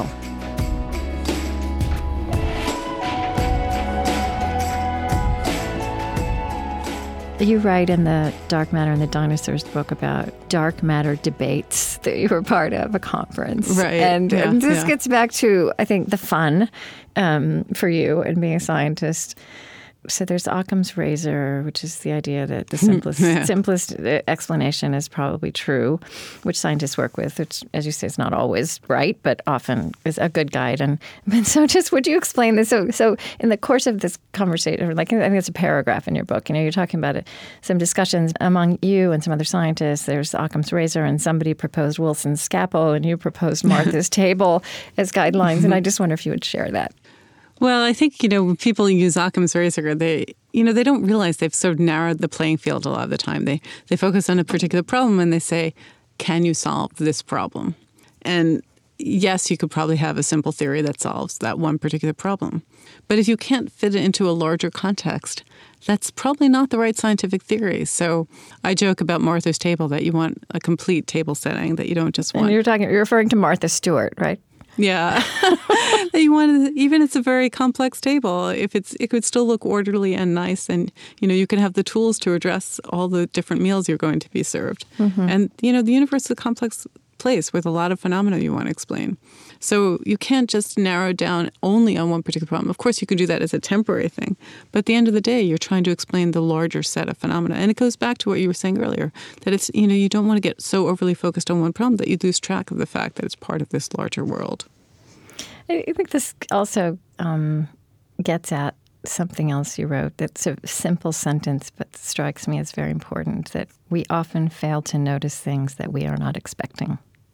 [SPEAKER 1] You write in the Dark Matter and the Dinosaurs book about dark matter debates that you were part of a conference.
[SPEAKER 2] Right.
[SPEAKER 1] And this gets back to, I think, the fun for you and being a scientist. So there's Occam's razor, which is the idea that the simplest explanation is probably true, which scientists work with, which, as you say, is not always right, but often is a good guide. And so just would you explain this? So in the course of this conversation, I think it's a paragraph in your book, you're talking about some discussions among you and some other scientists. There's Occam's razor, and somebody proposed Wilson's scalpel, and you proposed Martha's table as guidelines. And I just wonder if you would share that.
[SPEAKER 2] Well, I think, when people use Occam's razor, they don't realize they've sort of narrowed the playing field a lot of the time. They focus on a particular problem and they say, can you solve this problem? And yes, you could probably have a simple theory that solves that one particular problem. But if you can't fit it into a larger context, that's probably not the right scientific theory. So I joke about Martha's table that you want a complete table setting, that you don't just want.
[SPEAKER 1] And you're referring to Martha Stewart, right?
[SPEAKER 2] Yeah. You want, even it's a very complex table, it could still look orderly and nice, and you can have the tools to address all the different meals you're going to be served. Mm-hmm. And the universe is a complex place with a lot of phenomena you want to explain. So you can't just narrow down only on one particular problem. Of course, you can do that as a temporary thing. But at the end of the day, you're trying to explain the larger set of phenomena. And it goes back to what you were saying earlier, that it's, you don't want to get so overly focused on one problem that you lose track of the fact that it's part of this larger world.
[SPEAKER 1] I think this also gets at something else you wrote that's a simple sentence but strikes me as very important, that we often fail to notice things that we are not expecting.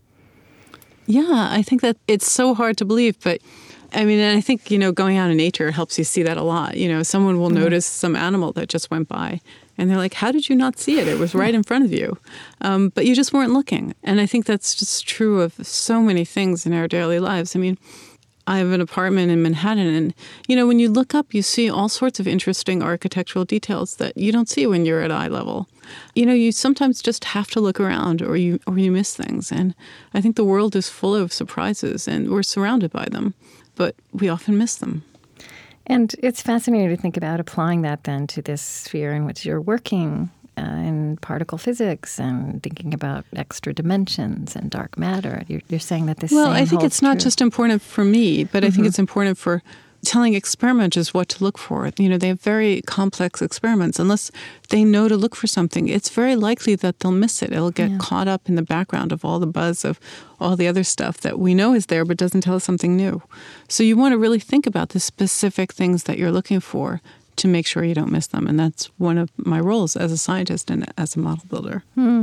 [SPEAKER 2] Yeah, I think that it's so hard to believe, but and I think, going out in nature helps you see that a lot. Someone will notice some animal that just went by and they're like, how did you not see it? It was right in front of you. But you just weren't looking. And I think that's just true of so many things in our daily lives. I have an apartment in Manhattan, and, when you look up, you see all sorts of interesting architectural details that you don't see when you're at eye level. You sometimes just have to look around or you miss things. And I think the world is full of surprises, and we're surrounded by them, but we often miss them.
[SPEAKER 1] And it's fascinating to think about applying that then to this sphere in which you're working in particle physics and thinking about extra dimensions and dark matter. You're saying that this
[SPEAKER 2] Well,
[SPEAKER 1] same
[SPEAKER 2] I think
[SPEAKER 1] holds
[SPEAKER 2] it's not
[SPEAKER 1] true.
[SPEAKER 2] just important for me, but I think it's important for telling experimenters what to look for. They have very complex experiments. Unless they know to look for something, it's very likely that they'll miss it. It'll get caught up in the background of all the buzz of all the other stuff that we know is there but doesn't tell us something new. So you want to really think about the specific things that you're looking for to make sure you don't miss them. And that's one of my roles as a scientist and as a model builder.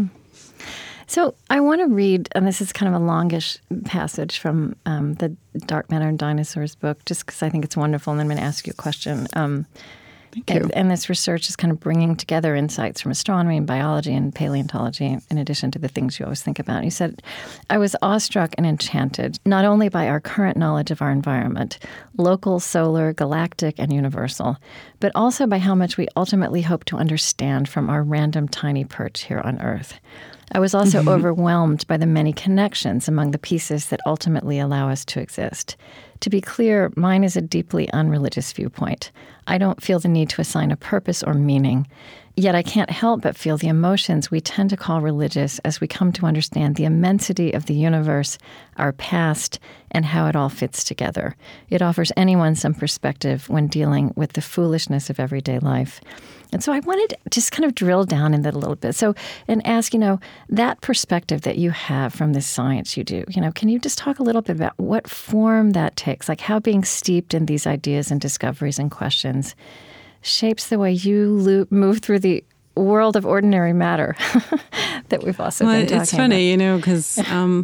[SPEAKER 1] So I want to read, and this is kind of a longish passage from the Dark Matter and Dinosaurs book, just because I think it's wonderful, and I'm going to ask you a question.
[SPEAKER 2] Thank you.
[SPEAKER 1] And this research is kind of bringing together insights from astronomy and biology and paleontology, in addition to the things you always think about. You said, I was awestruck and enchanted, not only by our current knowledge of our environment, local, solar, galactic, and universal, but also by how much we ultimately hope to understand from our random tiny perch here on Earth. I was also overwhelmed by the many connections among the pieces that ultimately allow us to exist. To be clear, mine is a deeply unreligious viewpoint. I don't feel the need to assign a purpose or meaning. Yet I can't help but feel the emotions we tend to call religious as we come to understand the immensity of the universe, our past, and how it all fits together. It offers anyone some perspective when dealing with the foolishness of everyday life. And so I wanted to just kind of drill down in that a little bit. So, and ask, that perspective that you have from this science you do, can you just talk a little bit about what form that takes, like how being steeped in these ideas and discoveries and questions shapes the way you move through the world of ordinary matter that we've also been talking about.
[SPEAKER 2] It's funny, because I'm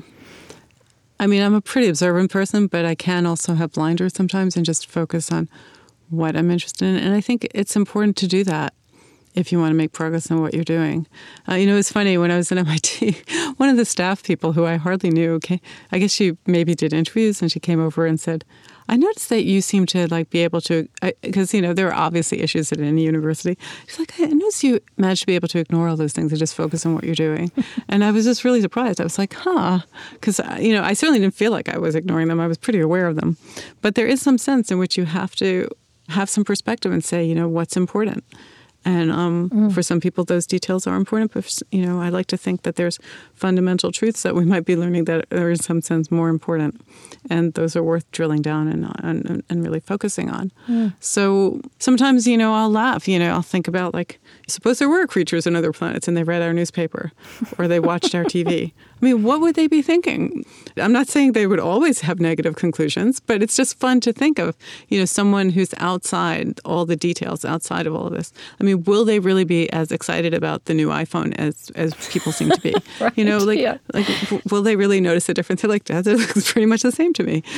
[SPEAKER 2] a pretty observant person, but I can also have blinders sometimes and just focus on what I'm interested in. And I think it's important to do that if you want to make progress in what you're doing. It's funny, when I was at MIT, one of the staff people who I hardly knew, I guess she maybe did interviews, and she came over and said, I noticed that you seem to be able to, because, there are obviously issues at any university. She's like, I noticed you managed to be able to ignore all those things and just focus on what you're doing. And I was just really surprised. I was like, because, I certainly didn't feel like I was ignoring them. I was pretty aware of them. But there is some sense in which you have to have some perspective and say, what's important. And for some people, those details are important. But, I like to think that there's fundamental truths that we might be learning that are in some sense more important. And those are worth drilling down and really focusing on. So sometimes, I'll laugh. I'll think about, suppose there were creatures on other planets and they read our newspaper or they watched our TV. What would they be thinking? I'm not saying they would always have negative conclusions, but it's just fun to think of, someone who's outside all the details, outside of all of this. Will they really be as excited about the new iPhone as people seem to be?
[SPEAKER 1] Right.
[SPEAKER 2] Will they really notice a difference? They're like, that looks pretty much the same to me.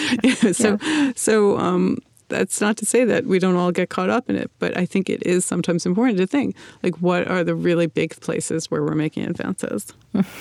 [SPEAKER 2] So that's not to say that we don't all get caught up in it, but I think it is sometimes important to think, what are the really big places where we're making advances?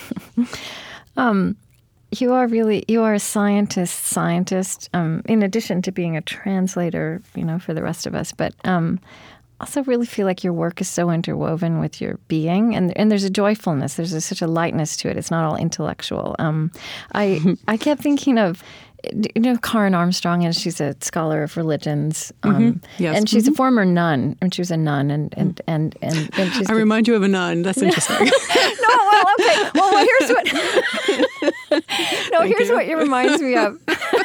[SPEAKER 1] You are a scientist, in addition to being a translator, for the rest of us, but also really feel like your work is so interwoven with your being, and there's a joyfulness, there's such a lightness to it. It's not all intellectual. I kept thinking of, Karen Armstrong, and she's a scholar of religions,
[SPEAKER 2] yes.
[SPEAKER 1] And she's a former nun, and she was a nun, and she's
[SPEAKER 2] I remind you of a nun. That's interesting.
[SPEAKER 1] No, well, okay. Well, here's what it reminds me of.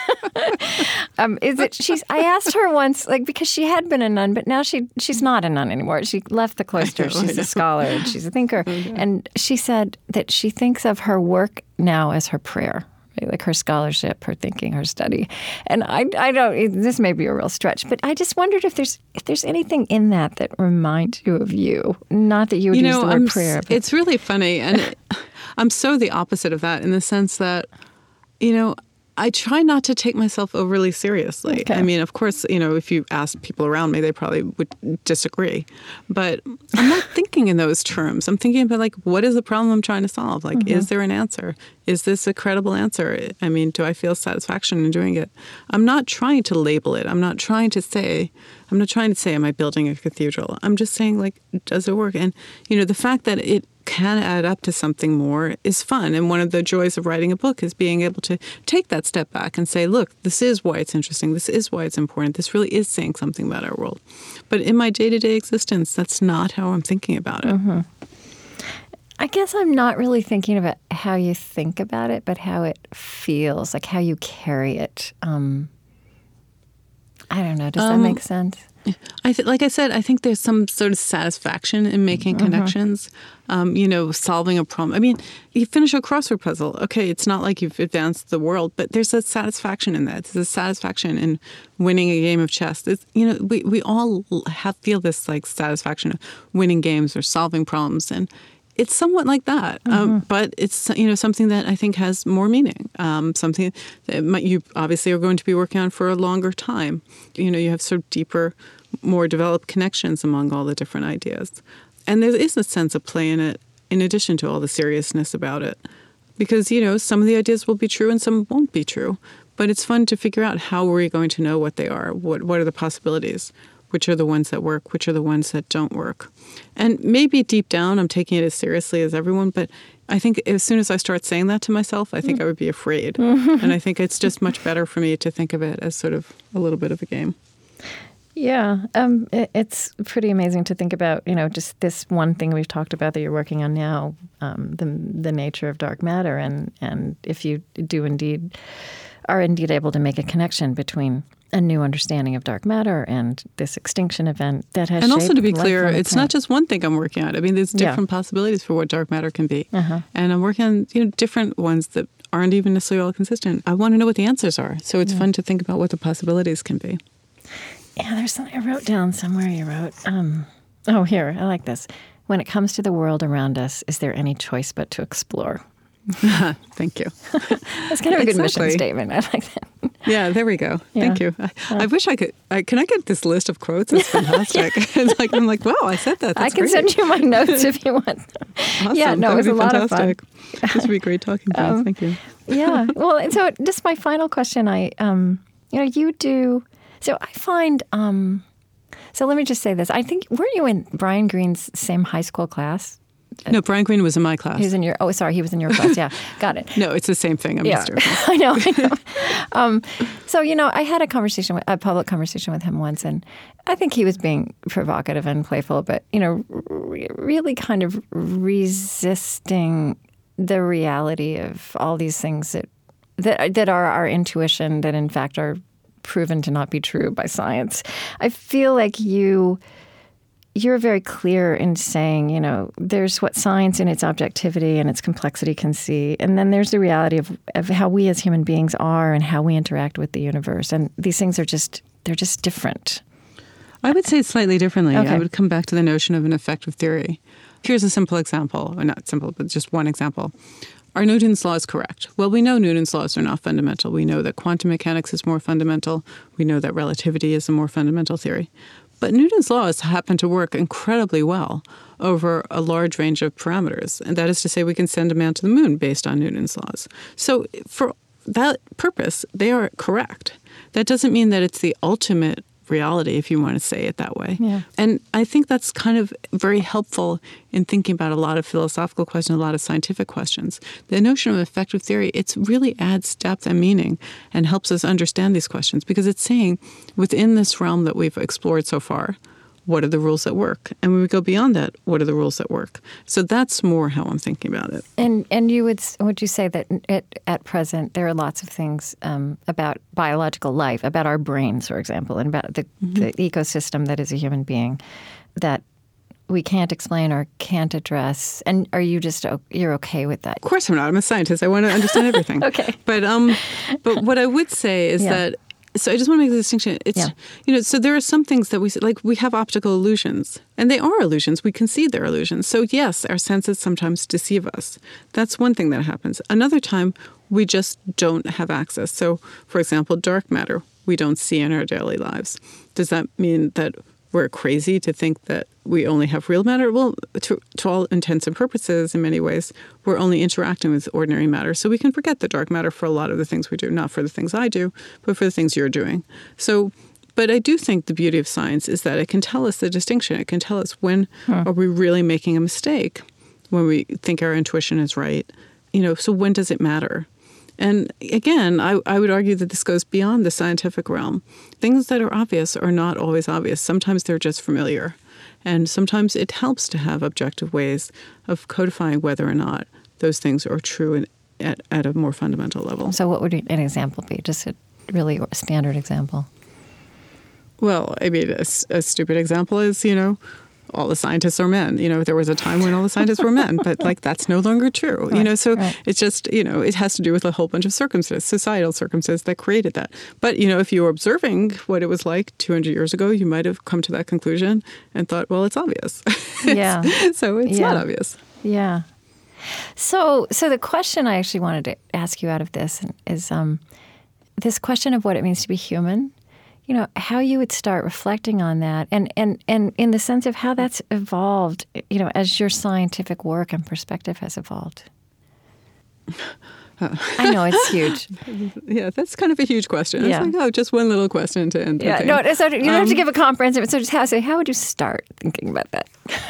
[SPEAKER 1] I asked her once, because she had been a nun, but now she's not a nun anymore. She left the cloister. She's a scholar and she's a thinker. Okay. And she said that she thinks of her work now as her prayer. Like her scholarship, her thinking, her study. And I don't, this may be a real stretch, but I just wondered if there's anything in that reminds you of you. Not that you would use the word prayer. But.
[SPEAKER 2] It's really funny. And I'm so the opposite of that in the sense that, I try not to take myself overly seriously. Okay. Of course, if you ask people around me, they probably would disagree. But I'm not thinking in those terms. I'm thinking about, what is the problem I'm trying to solve? Is there an answer? Is this a credible answer? Do I feel satisfaction in doing it? I'm not trying to label it. I'm not trying to say, am I building a cathedral? I'm just saying, does it work? And, the fact that it can add up to something more is fun. And one of the joys of writing a book is being able to take that step back and say, look, this is why it's interesting. This is why it's important. This really is saying something about our world. But in my day-to-day existence, that's not how I'm thinking about it.
[SPEAKER 1] I guess I'm not really thinking about how you think about it, but how it feels, like how you carry it. I don't know. Does that make sense?
[SPEAKER 2] Like I said, I think there's some sort of satisfaction in making connections, solving a problem. I mean, you finish a crossword puzzle. Okay, it's not like you've advanced the world, but there's a satisfaction in that. There's a satisfaction in winning a game of chess. We all feel this like satisfaction of winning games or solving problems, and it's somewhat like that, but it's something that I think has more meaning. Something that you obviously are going to be working on for a longer time. You have sort of deeper, more developed connections among all the different ideas, and there is a sense of play in it, in addition to all the seriousness about it, because some of the ideas will be true and some won't be true. But it's fun to figure out how are we going to know what they are. What are the possibilities? Which are the ones that work? Which are the ones that don't work? And maybe deep down, I'm taking it as seriously as everyone, but I think as soon as I start saying that to myself, I think I would be afraid. And I think it's just much better for me to think of it as sort of a little bit of a game.
[SPEAKER 1] Yeah, it's pretty amazing to think about, just this one thing we've talked about that you're working on now, the nature of dark matter, and if you are indeed able to make a connection between a new understanding of dark matter and this extinction event that has
[SPEAKER 2] And
[SPEAKER 1] shaped
[SPEAKER 2] also, to be
[SPEAKER 1] life
[SPEAKER 2] clear,
[SPEAKER 1] on
[SPEAKER 2] it's not just one thing I'm working on. I mean, there's different possibilities for what dark matter can be. And I'm working on different ones that aren't even necessarily all consistent. I want to know what the answers are. So it's fun to think about what the possibilities can be.
[SPEAKER 1] Yeah, there's something I wrote down somewhere. You wrote, here, I like this. When it comes to the world around us, is there any choice but to explore?
[SPEAKER 2] Thank you.
[SPEAKER 1] That's kind of a good mission statement. I like that.
[SPEAKER 2] Yeah, there we go. Yeah. Thank you. I wish I could. Can I get this list of quotes? It's fantastic. I'm like, wow, I said that. That's
[SPEAKER 1] I can
[SPEAKER 2] great.
[SPEAKER 1] send you my notes if you want.
[SPEAKER 2] Awesome.
[SPEAKER 1] Yeah, no, it was a lot of fun.
[SPEAKER 2] This would be great talking to you. Thank you.
[SPEAKER 1] Yeah. Well, and so just my final question. You do. So I find. So let me just say this. I think, weren't you in Brian Greene's same high school class?
[SPEAKER 2] No, Brian Greene was in my class.
[SPEAKER 1] He was in your. Oh, sorry, he was in your class. Yeah, got it.
[SPEAKER 2] No, it's the same thing. I'm just joking.
[SPEAKER 1] I know. So I had a public conversation with him once, and I think he was being provocative and playful, but really kind of resisting the reality of all these things that are our intuition, that in fact are proven to not be true by science. I feel like you're very clear in saying, there's what science in its objectivity and its complexity can see, and then there's the reality of how we as human beings are and how we interact with the universe. And these things they're just different.
[SPEAKER 2] I would say it slightly differently.
[SPEAKER 1] Okay.
[SPEAKER 2] I would come back to the notion of an effective theory. Here's a simple example, or not simple, but just one example. Are Newton's laws correct? Well, we know Newton's laws are not fundamental. We know that quantum mechanics is more fundamental. We know that relativity is a more fundamental theory. But Newton's laws happen to work incredibly well over a large range of parameters. And that is to say, we can send a man to the moon based on Newton's laws. So for that purpose, they are correct. That doesn't mean that it's the ultimate reality, if you want to say it that way.
[SPEAKER 1] Yeah.
[SPEAKER 2] And I think that's kind of very helpful in thinking about a lot of philosophical questions, a lot of scientific questions. The notion of effective theory, it really adds depth and meaning and helps us understand these questions, because it's saying within this realm that we've explored so far, what are the rules that work? And when we go beyond that, what are the rules that work? So that's more how I'm thinking about it.
[SPEAKER 1] And would you say that at present there are lots of things about biological life, about our brains, for example, and about the ecosystem that is a human being that we can't explain or can't address? And are you you're okay with that?
[SPEAKER 2] Of course I'm not. I'm a scientist. I want to understand everything.
[SPEAKER 1] Okay.
[SPEAKER 2] But what I would say is that. So I just want to make the distinction. It's, so there are some things that we have optical illusions, and they are illusions. We concede they're illusions. So yes, our senses sometimes deceive us. That's one thing that happens. Another time, we just don't have access. So, for example, dark matter, we don't see in our daily lives. Does that mean that we're crazy to think that we only have real matter? Well, to all intents and purposes, in many ways, we're only interacting with ordinary matter. So we can forget the dark matter for a lot of the things we do, not for the things I do, but for the things you're doing. So, but I do think the beauty of science is that it can tell us the distinction. It can tell us when are we really making a mistake, when we think our intuition is right. So when does it matter? And again, I would argue that this goes beyond the scientific realm. Things that are obvious are not always obvious. Sometimes they're just familiar. And sometimes it helps to have objective ways of codifying whether or not those things are true at a more fundamental level.
[SPEAKER 1] So what would an example be? Just a really standard example.
[SPEAKER 2] Well, I mean, a stupid example is, all the scientists are men. There was a time when all the scientists were men, but that's no longer true.
[SPEAKER 1] Right,
[SPEAKER 2] So
[SPEAKER 1] right.
[SPEAKER 2] It's just, it has to do with a whole bunch of circumstances, societal circumstances that created that. But, if you were observing what it was like 200 years ago, you might have come to that conclusion and thought, well, it's obvious.
[SPEAKER 1] Yeah.
[SPEAKER 2] So it's not obvious.
[SPEAKER 1] Yeah. So the question I actually wanted to ask you out of this is this question of what it means to be human. How you would start reflecting on that and in the sense of how that's evolved, as your scientific work and perspective has evolved. I know it's huge.
[SPEAKER 2] Yeah, that's kind of a huge question.
[SPEAKER 1] Yeah.
[SPEAKER 2] It's just one little question to end.
[SPEAKER 1] Yeah, no, so you don't have to give a comprehensive. So just how would you start thinking about that?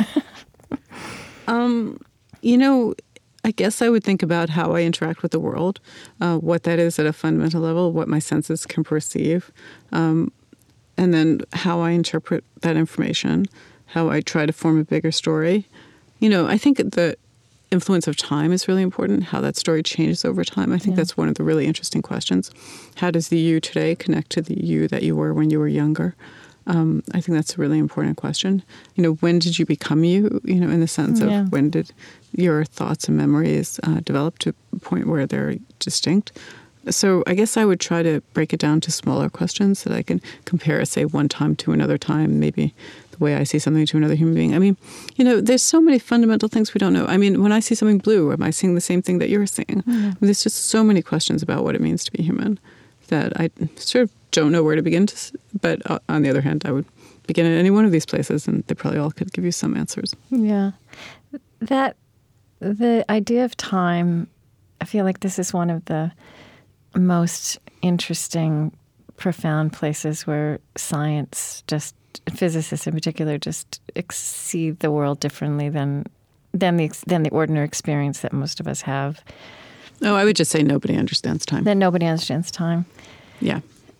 [SPEAKER 2] I guess I would think about how I interact with the world, what that is at a fundamental level, what my senses can perceive, and then how I interpret that information, how I try to form a bigger story. I think the influence of time is really important, how that story changes over time. I think that's one of the really interesting questions. How does the you today connect to the you that you were when you were younger? I think that's a really important question. When did you become you, in the sense of when did your thoughts and memories develop to a point where they're distinct? So I guess I would try to break it down to smaller questions so that I can compare, say, one time to another time, maybe the way I see something to another human being. I mean, there's so many fundamental things we don't know. I mean, when I see something blue, am I seeing the same thing that you're seeing? Mm-hmm. I mean, there's just so many questions about what it means to be human that I sort of don't know where to begin. But on the other hand, I would begin at any one of these places, and they probably all could give you some answers.
[SPEAKER 1] Yeah. The idea of time, I feel like this is one of the most interesting, profound places where science, physicists in particular, just exceed the world differently than the ordinary experience that most of us have.
[SPEAKER 2] Oh, I would just say nobody understands time.
[SPEAKER 1] That nobody understands time.
[SPEAKER 2] Yeah.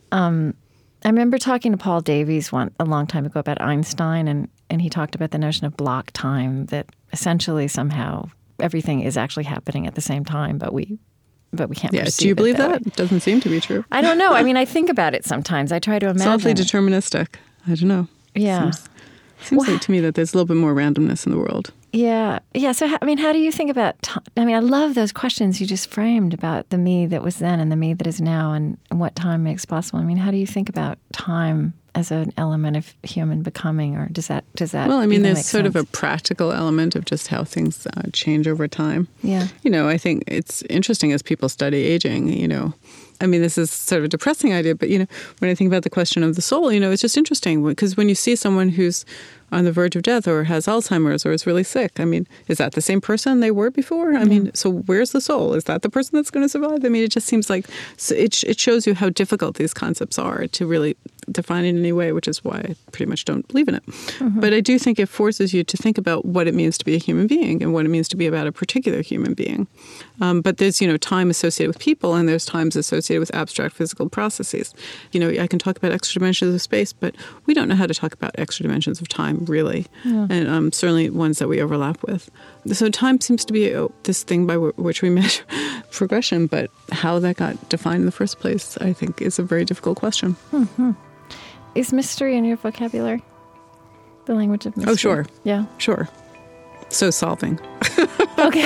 [SPEAKER 1] I remember talking to Paul Davies a long time ago about Einstein, and he talked about the notion of block time, that essentially somehow everything is actually happening at the same time, but we can't perceive it.
[SPEAKER 2] Do you believe that? It doesn't seem to be true.
[SPEAKER 1] I don't know. I mean, I think about it sometimes. I try to imagine.
[SPEAKER 2] It's awfully deterministic. I don't know.
[SPEAKER 1] Yeah.
[SPEAKER 2] Seems like to me that there's a little bit more randomness in the world.
[SPEAKER 1] Yeah. Yeah. So, how do you think about time? I mean, I love those questions you just framed about the me that was then and the me that is now and what time makes possible. I mean, how do you think about time as an element of human becoming, or does that
[SPEAKER 2] Well, I mean, there's
[SPEAKER 1] make
[SPEAKER 2] sort
[SPEAKER 1] sense?
[SPEAKER 2] of a practical element of just how things change over time.
[SPEAKER 1] Yeah.
[SPEAKER 2] I think it's interesting as people study aging, I mean, this is sort of a depressing idea, but, when I think about the question of the soul, it's just interesting because when you see someone who's on the verge of death or has Alzheimer's or is really sick, I mean, is that the same person they were before? I mean, so where's the soul? Is that the person that's going to survive? I mean, it just seems like it shows you how difficult these concepts are to really define in any way, which is why I pretty much don't believe in it. Mm-hmm. But I do think it forces you to think about what it means to be a human being and what it means to be about a particular human being. But there's, time associated with people and there's times associated with abstract physical processes. I can talk about extra dimensions of space, but we don't know how to talk about extra dimensions of time, really. Yeah. And certainly ones that we overlap with. So time seems to be this thing by which we measure progression, but how that got defined in the first place, I think, is a very difficult question.
[SPEAKER 1] Mm-hmm. Is mystery in your vocabulary? The language of mystery?
[SPEAKER 2] Oh, sure.
[SPEAKER 1] Yeah.
[SPEAKER 2] Sure. So solving.
[SPEAKER 1] Okay.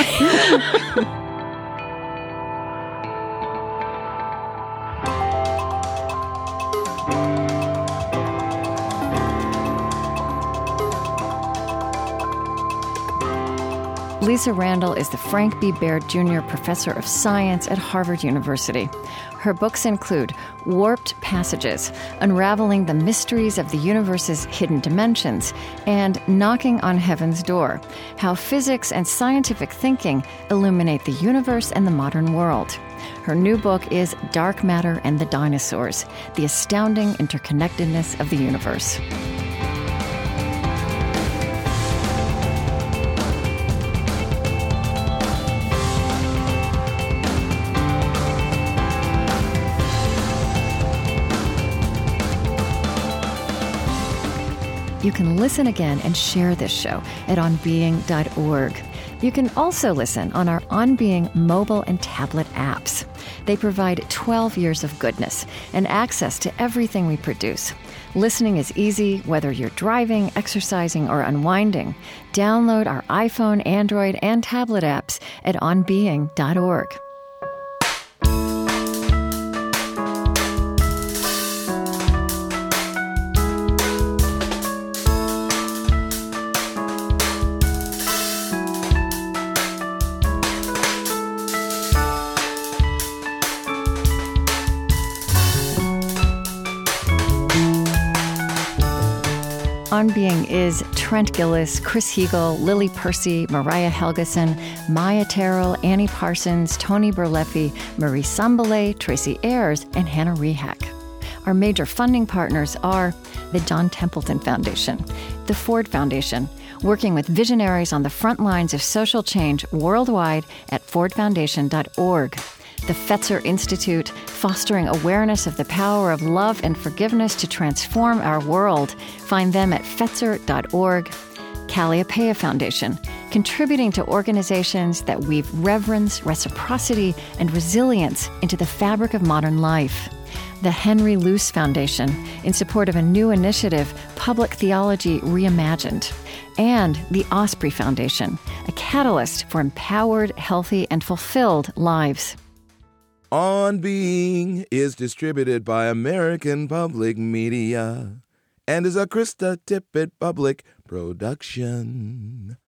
[SPEAKER 1] Lisa Randall is the Frank B. Baird Jr. Professor of Science at Harvard University. Her books include Warped Passages, Unraveling the Mysteries of the Universe's Hidden Dimensions, and Knocking on Heaven's Door, How Physics and Scientific Thinking Illuminate the Universe and the Modern World. Her new book is Dark Matter and the Dinosaurs, The Astounding Interconnectedness of the Universe. You can listen again and share this show at onbeing.org. You can also listen on our On Being mobile and tablet apps. They provide 12 years of goodness and access to everything we produce. Listening is easy, whether you're driving, exercising, or unwinding. Download our iPhone, Android, and tablet apps at onbeing.org. On Being is Trent Gilliss, Chris Heagle, Lily Percy, Mariah Helgeson, Maya Terrell, Annie Parsons, Tony Berleffi, Marie Sambalay, Tracy Ayers, and Hannah Rehak. Our major funding partners are the John Templeton Foundation, the Ford Foundation, working with visionaries on the front lines of social change worldwide at fordfoundation.org. The Fetzer Institute, fostering awareness of the power of love and forgiveness to transform our world. Find them at fetzer.org. Calliopeia Foundation, contributing to organizations that weave reverence, reciprocity, and resilience into the fabric of modern life. The Henry Luce Foundation, in support of a new initiative, Public Theology Reimagined. And the Osprey Foundation, a catalyst for empowered, healthy, and fulfilled lives.
[SPEAKER 3] On Being is distributed by American Public Media and is a Krista Tippett Public production.